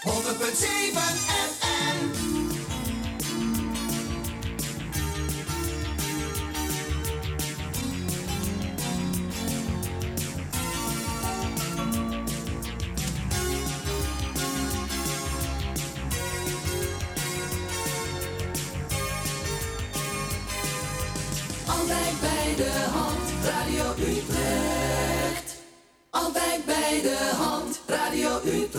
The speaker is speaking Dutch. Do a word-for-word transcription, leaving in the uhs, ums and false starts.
honderd punt zeven F M. Altijd bij de hand, Radio Utrecht. Altijd bij de hand, Radio Utrecht.